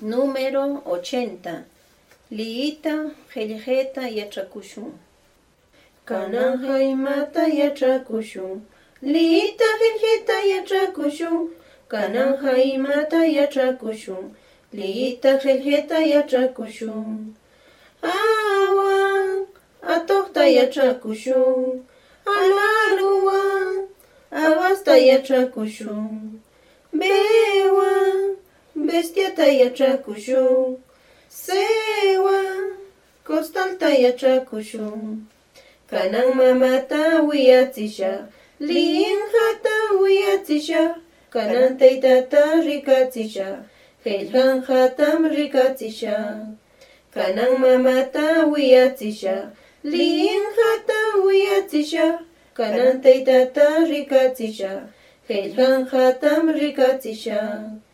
Número 80. Liita qillqayta yatrakushun. Kanan haymata yatrakushun. Liita qillqayta yatrakushun. Kanan haymata yatrakushun. Liita qillqayta yatrakushun. Awan atuqta yatrakushun. Alaruwan awasta yatrakushun. Bewan bestiata yatrakushun. Sewan costalta yatrakushun. Kanan mamata wiyatsisha. Linjata wiyatsisha. Kanan taytata rikatsisha. Qillqanqatam rikatsisha. Kanan mamata wiyatsisha. Linjata wiyatsisha. Kanan taytata rikatsisha. Qillqanqatam rikatsisha.